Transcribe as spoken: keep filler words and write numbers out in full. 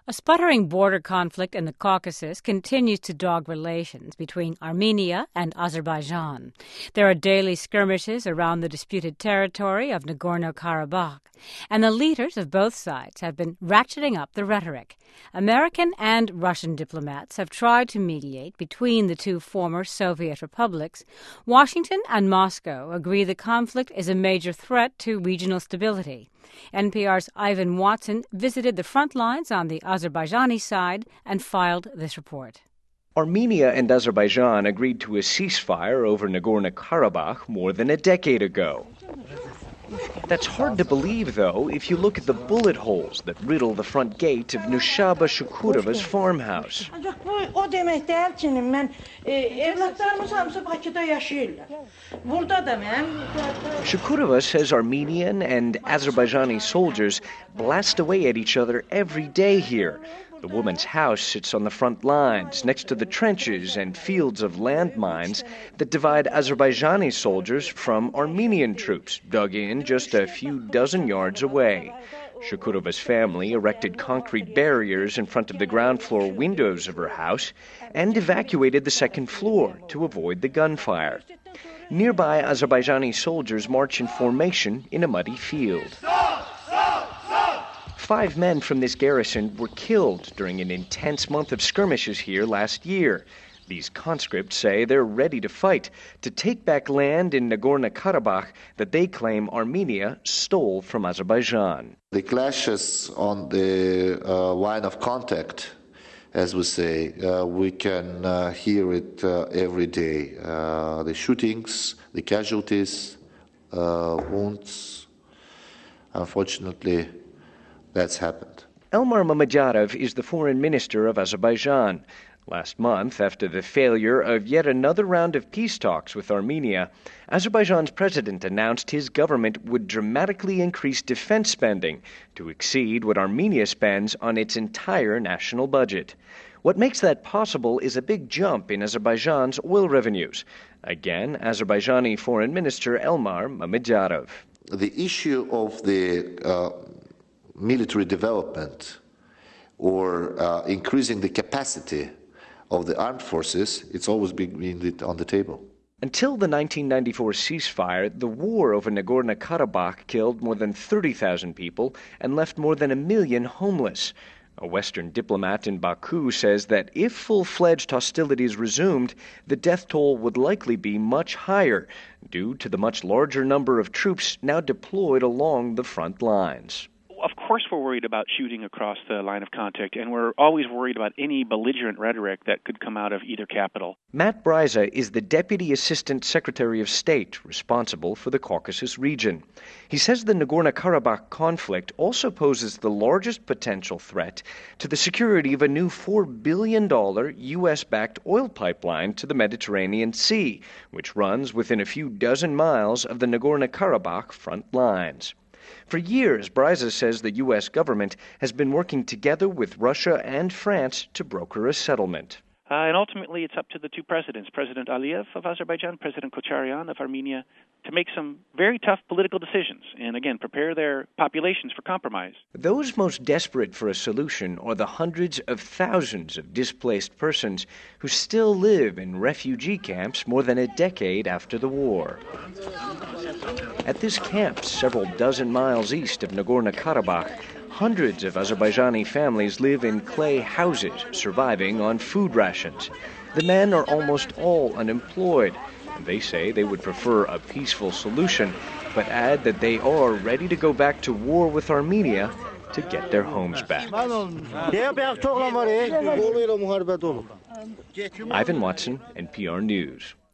A sputtering border conflict in the Caucasus continues to dog relations between Armenia and Azerbaijan. There are daily skirmishes around the disputed territory of Nagorno-Karabakh, and the leaders of both sides have been ratcheting up the rhetoric. American and Russian diplomats have tried to mediate between the two former Soviet republics. Washington and Moscow agree the conflict is a major threat to regional stability. N P R's Ivan Watson visited the front lines on the Azerbaijani side and filed this report. Armenia and Azerbaijan agreed to a ceasefire over Nagorno-Karabakh more than a decade ago. That's hard to believe, though, if you look at the bullet holes that riddle the front gate of Nushaba Shukurova's farmhouse. Shukurova says Armenian and Azerbaijani soldiers blast away at each other every day here. The woman's house sits on the front lines, next to the trenches and fields of landmines that divide Azerbaijani soldiers from Armenian troops, dug in just a few dozen yards away. Shukurova's family erected concrete barriers in front of the ground floor windows of her house and evacuated the second floor to avoid the gunfire. Nearby, Azerbaijani soldiers march in formation in a muddy field. Five men from this garrison were killed during an intense month of skirmishes here last year. These conscripts say they're ready to fight to take back land in Nagorno-Karabakh that they claim Armenia stole from Azerbaijan. The clashes on the uh, line of contact, as we say, uh, we can uh, hear it uh, every day. Uh, the shootings, the casualties, uh, wounds, unfortunately, that's happened. Elmar Mammadjarov is the foreign minister of Azerbaijan. Last month, after the failure of yet another round of peace talks with Armenia, Azerbaijan's president announced his government would dramatically increase defense spending to exceed what Armenia spends on its entire national budget. What makes that possible is a big jump in Azerbaijan's oil revenues. Again, Azerbaijani Foreign Minister Elmar Mammadjarov. The issue of the uh, military development or uh, increasing the capacity of the armed forces, it's always been on the table. Until the nineteen ninety-four ceasefire, the war over Nagorno-Karabakh killed more than thirty thousand people and left more than a million homeless. A Western diplomat in Baku says that if full-fledged hostilities resumed, the death toll would likely be much higher due to the much larger number of troops now deployed along the front lines. Of course we're worried about shooting across the line of contact, and we're always worried about any belligerent rhetoric that could come out of either capital. Matt Bryza is the Deputy Assistant Secretary of State responsible for the Caucasus region. He says the Nagorno-Karabakh conflict also poses the largest potential threat to the security of a new four billion dollars U S-backed oil pipeline to the Mediterranean Sea, which runs within a few dozen miles of the Nagorno-Karabakh front lines. For years, Bryza says the U S government has been working together with Russia and France to broker a settlement. Uh, and ultimately, it's up to the two presidents, President Aliyev of Azerbaijan, President Kocharyan of Armenia, to make some very tough political decisions and, again, prepare their populations for compromise. Those most desperate for a solution are the hundreds of thousands of displaced persons who still live in refugee camps more than a decade after the war. At this camp, several dozen miles east of Nagorno-Karabakh, hundreds of Azerbaijani families live in clay houses, surviving on food rations. The men are almost all unemployed, and they say they would prefer a peaceful solution, but add that they are ready to go back to war with Armenia to get their homes back. Ivan Watson, N P R News.